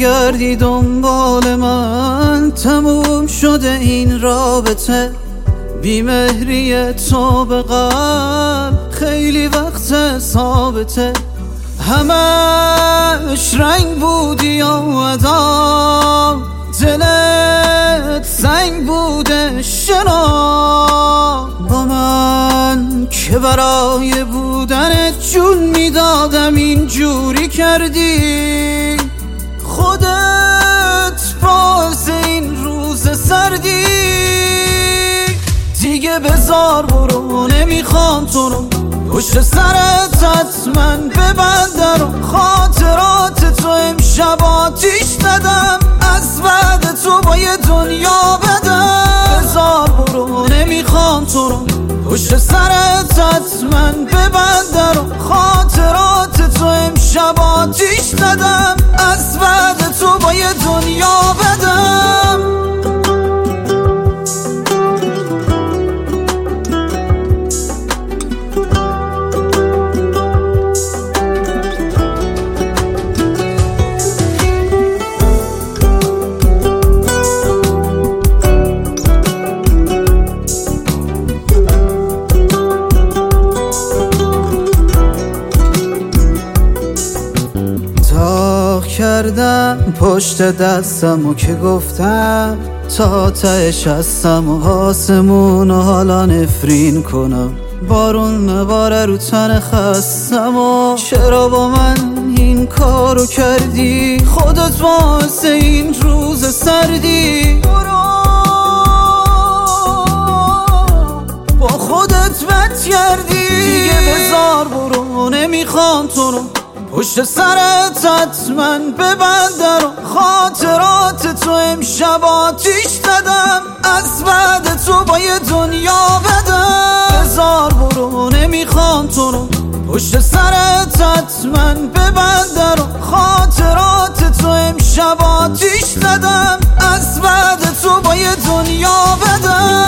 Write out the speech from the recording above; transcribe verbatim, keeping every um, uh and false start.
نگردی دنبال من، تموم شده این رابطه. بیمهری تو به قلب خیلی وقت ثابته. همش رنگ بودی یا ادام، دلت سنگ بوده شنا. با من که برای بودنت جون میدادم اینجوری کردی. خودت باعث این روز سردی. دیگه بذار برو، نمیخوام تو رو پشت سرت حتما ببند رو. خاطرات تو امشب آتیش زدم، از بعد تو با یه دنیا بدم. بذار برو، نمیخوام تو رو پشت سرت حتما ببند رو. خاطرات تو امشب آتیش زدم، از بعد تو با یه دنیا بدم. کردم پشت دستم و که گفتم تا تهش هستم و آسمون و حالا نفرین کنم. بارون نباره رو تن خستم و چرا با من این کارو کردی؟ خودت باعث این روز سردی. با خودت بد کردی. دیگه بذار برو، نمیخوام تو رو پشت سرت حتما ببند رو. خاطرات تو امشب آتیش زدم، از بعد تو با یه دنیا بدم. بذار برو، نمیخوام تو رو پشت سرت حتما ببند رو. خاطرات تو امشب آتیش زدم، از بعد تو با یه دنیا بدم.